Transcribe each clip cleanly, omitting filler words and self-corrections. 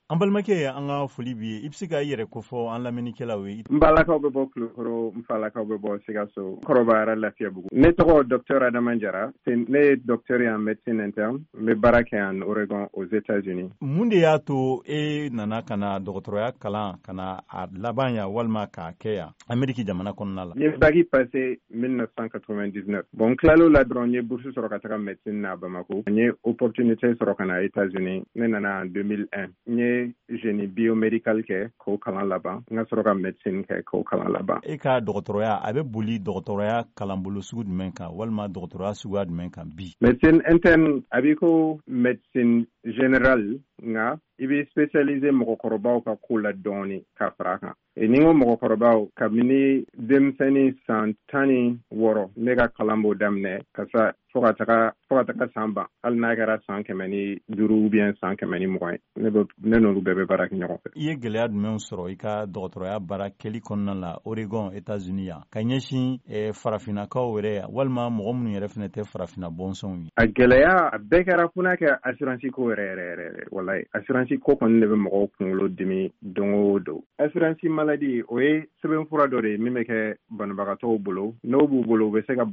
An balmakɛ an ka foli bi i bɛ se ka i yɛrɛ ko fɔ an lamɛnnikɛlaw ye. N balakaw bɛ bɔ Kulukoro, n falakaw bɛ bɔ Sikaso, kɔrɔbayara Lafiyabugu. Ne tɔgɔ Dr Adama Jara, ne ye docteur en médecine interne, n bɛ baara kɛ en Oregon aux États-Unis. Mun de y'a to e nana ka na dɔgɔtɔrɔya kalan ka na a laban yan walima k'a kɛ yan Amérique jamana kɔnɔna la? N ye bac passé 1999. Bon, n tilal'o la dɔrɔn n ye bourse sɔrɔ ka taga médecine na Bamako. N ye opportunité sɔrɔ ka na États-Unis. Ne nana en 2001. N ye génie biomédical kɛ k'o kalan laban. N ka sɔrɔ ka médecine kɛ k'o kalan laban. E ka dɔgɔtɔrɔya a bɛ boli dɔgɔtɔrɔya kalanbolo sugu jumɛn kan walima dɔgɔtɔrɔya suguya jumɛn kan bi? Médecine interne a b'i ko médecine générale nka i bɛ spécialiser mɔgɔkɔrɔbaw ka ko la dɔɔni ka fara kan. Ni n ko mɔgɔkɔrɔbaw kabini denmisɛnnin san 16 ne ka kalan b'o daminɛ ka fo ka taga san ban hali n'a kɛra san 105 ou bien san 120 ne n'olu bɛɛ bɛ baara kɛ ɲɔgɔn fɛ. I ye gɛlɛya jumɛn sɔrɔ i ka dɔgɔtɔrɔya baara kɛli kɔnɔna la Oregon États-Unis yan ka ɲɛsin farafinnakaw yɛrɛ walima mɔgɔ minnu yɛrɛ fana tɛ farafinna bɔnsɔnw ye? A gɛlɛya a bɛɛ kɛra fo n'a kɛ assurance ko yɛrɛ wallahi assurance ko kɔni de bɛ mɔgɔw kunkolo dimi don o don. Assurance maladie o ye sɛbɛnfura dɔ de ye min bɛ kɛ banabagatɔw bolo n'o b'u bolo u bɛ se ka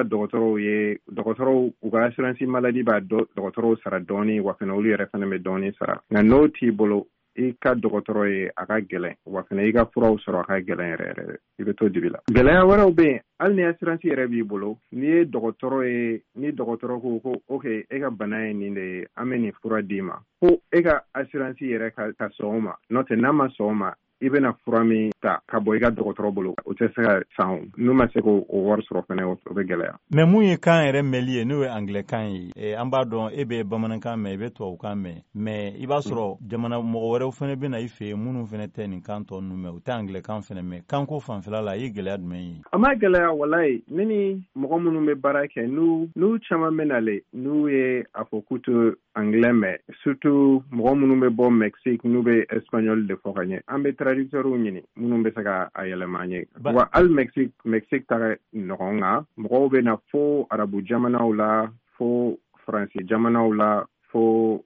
dɔgɔtɔrɔw u ka assurance maladie b'a dɔgɔtɔrɔw sara dɔɔni wa fana olu yɛrɛ fana bɛ dɔɔni sara nka n'o t'i bolo i ka dɔgɔtɔrɔ ye a ka gɛlɛn wa fana i ka furaw sɔrɔ a ka gɛlɛn yɛrɛ i bɛ to dibi la. Gɛlɛya wɛrɛw bɛ yen hali ni assurance yɛrɛ b'i bolo ni dɔgɔtɔrɔ ko ok e ka bana ye nin de ye an bɛ nin fura d'i ma ko e ka assurance yɛrɛ ka sɔn o ma n'o tɛ n'a ma sɔn o ma i bɛna fura min ta ka bɔ i ka dɔgɔtɔrɔ bolo o tɛ se ka san n'u ma se k'o wari sɔrɔ fana o bɛ gɛlɛya. Mais mun ye kan yɛrɛ mɛnli ye n'o ye anglais-kan ye an b'a dɔn e bɛ bamanankan mɛn i bɛ tubabukan mɛn mais i b'a sɔrɔ jamana mɔgɔ wɛrɛw fana bɛ na i fɛ yen minnu fana tɛ nin kan tɔ ninnu mɛn u tɛ anglais-kan fana mɛn kanko fanfɛla la i ye gɛlɛya jumɛn ye? A ma gɛlɛya walayi ne ni mɔgɔ minnu bɛ baara kɛ n'u caman bɛ nale n'u ye a fɔ k'u tɛ anglais mɛn surtout mɔgɔ minnu bɛ bɔ Mexique n'u bɛ espagnol de fɔ ka ɲɛ an bɛ traducteurs ɲini minnu bɛ se ka a yɛlɛma an ye wa hali Mexique ta ɲɔgɔn kan mɔgɔw bɛ na fo arabu jamanaw la fo faransi jamanaw la fo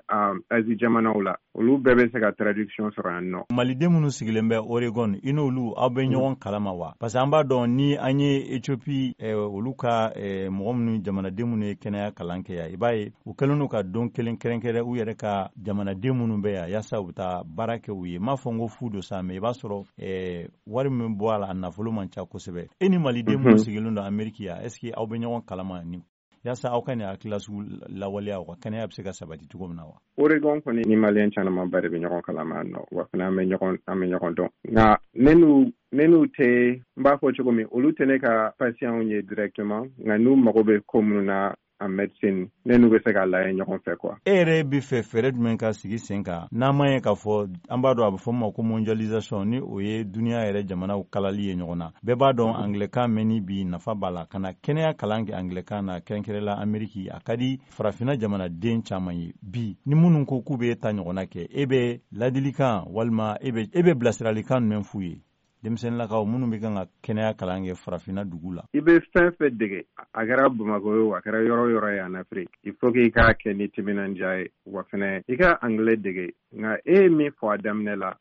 Asie jamanaw la olu bɛɛ bɛ se ka traduction sɔrɔ yan nɔ. Maliden minnu sigilen bɛ Oregon i n'olu aw bɛ ɲɔgɔn kalama wa? Parce que an b'a dɔn ni an ye Ethiopie olu ka mɔgɔ minnu jamanaden minnu ye kɛnɛya kalan kɛ yan i b'a ye u kɛlen don ka don kelen kɛrɛnkɛrɛn u yɛrɛ ka jamanaden minnu bɛ yan yaasa u bɛ taa baara kɛ u ye m'a fɔ n ko fu don sa mais i b'a sɔrɔ wari min bɔ a la a nafolo man ca kosɛbɛ. E ni maliden minnu sigilen don Amérique yan est ce que aw bɛ ɲɔgɔn kalama ni yaasa aw ka nin hakilila sugu lawaleya wa kɛnɛya bɛ se ka sabati cogo min na wa? Oregon kɔni ni maliyɛn camanba de bɛ ɲɔgɔn kalama nɔ wa fana an bɛ ɲɔgɔn dɔn nka ne n'u tɛ n b'a fɔ cogo min olu tɛ ne ka patients ye directement nka n'u mago bɛ ko minnu na en médecine ne n'u bɛ se k'a lajɛ ɲɔgɔn fɛ quoi. E yɛrɛ bɛ fɛ fɛɛrɛ jumɛn ka sigi sen kan n'an ma ye k'a fɔ an b'a dɔn a bɛ fɔ ma ko mondialisation ni o ye duniya yɛrɛ jamanaw kalali ye ɲɔgɔn na bɛɛ b'a dɔn anglais-kan mɛnni bi nafa b'a la ka na kɛnɛya kalan kɛ anglais-kan na kɛrɛnkɛrɛnla Amérique a ka di farafinna jamanaden caman ye bi ni minnu ko k'u bɛ ta ɲɔgɔnna kɛ e bɛ ladilikan walima e bɛ bilasiralikan jumɛn f'u ye denmisɛnninlakaw minnu bɛ kan ka kɛnɛya kalan kɛ farafinna dugu la? I bɛ fɛn fɛn dege a kɛra Bamako ye a kɛra yɔrɔ yɔrɔ ye en Afrique il faut que i k'a kɛ ni timinandiya ye wa fɛnɛ i ka anglais dege nka e ye min fɔ a daminɛ la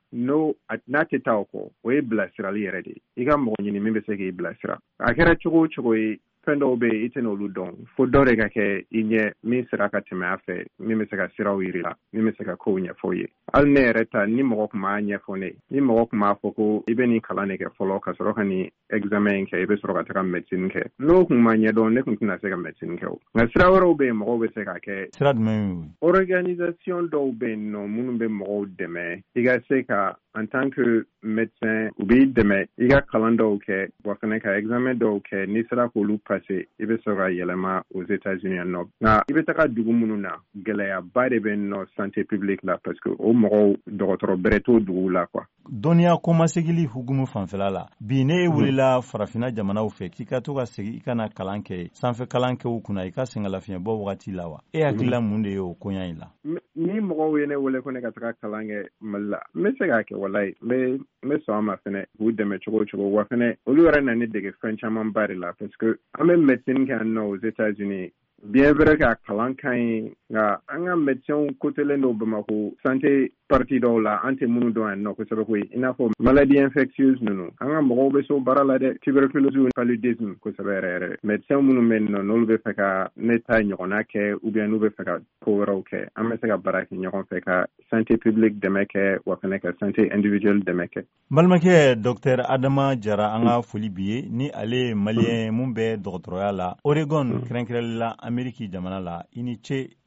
n'a tɛ taa o kɔ o ye bilasirali yɛrɛ de ye i ka mɔgɔ ɲini min bɛ se k'i bilasira a kɛra cogo o cogo ye fɛn dɔw bɛ yen i tɛ n'olu dɔn fo dɔ de ka kɛ i ɲɛ min sera ka tɛmɛ a fɛ min bɛ se ka siraw yiri la min bɛ se ka kow ɲɛfɔ ye hali ne yɛrɛ ta ni mɔgɔ tun b'a ɲɛfɔ ne ni mɔgɔ tun b'a fɔ ko i bɛ nin kalan de kɛ fɔlɔ ka sɔrɔ ka nin examen kɛ i bɛ sɔrɔ ka taga médecine kɛ n'o tun ma ɲɛdɔn ne tun tɛna se ka médecine kɛ o nka sira wɛrɛw bɛ yen mɔgɔw bɛ se ka kɛ sira jumɛn? Organisation dɔw bɛ yen nɔ minnu bɛ mɔgɔw dɛmɛ i ka se ka en tant que médecin u b'i dɛmɛ i ka kalan dɔw kɛ wa fana ka examen dɔw kɛ n'i sera k'olu passer i bɛ sɔrɔ ka yɛlɛma aux États-Unis yan nɔ nka i bɛ taga dugu minnu na gɛlɛyaba de bɛ nɔ santé publique la parce que o mɔgɔw dɔgɔtɔrɔ bɛrɛ t'o dugu la quoi. Dɔnniya kɔmasegili hukumu fanfɛla la bi ne wulila farafinna jamanaw fɛ k'i ka to ka segin i kana kalan kɛ sanfɛ kalan kɛ u kunna i ka sɛngɛlafiɲɛbɔ wagati la wa e hakilila mun de ye o koɲa in la? Ni mɔgɔw ye ne wele ko ne ka taga kalan kɛ Mali la n bɛ se k'a kɛ walayi n bɛ sɔn a ma fɛnɛ k'u dɛmɛ cogo o cogo wa fɛnɛ olu yɛrɛ na ne dege fɛn camanba de la parce que an bɛ médecine kɛ yan nɔ aux États-Unis bien vrai que kalan kan nga an ka médecin côté no Bamako santé parti dɔw la an tɛ minnu dɔn yan nɔ kosɛbɛ koyi i n'a fɔ maladie infectieuse ninnu an ka mɔgɔw bɛ so baara la dɛ tuberculose paludisme kosɛbɛ yɛrɛ yɛrɛ médecin minnu bɛ yen nɔ n'olu bɛ fɛ ka ne ta ɲɔgɔnna kɛ ou bien n'u bɛ fɛ ka ko wɛrɛw kɛ an bɛ se ka baara kɛ ɲɔgɔn fɛ ka santé publique dɛmɛ kɛ wa fɛnɛ ka santé individuelle dɛmɛ kɛ. Balimakɛ Dr Adama Jara an ka foli bi ye ni ale malien mun bɛ dɔgɔtɔrɔya la Oregon kɛrɛnkɛrɛnla Ameriki jamana la i ni ce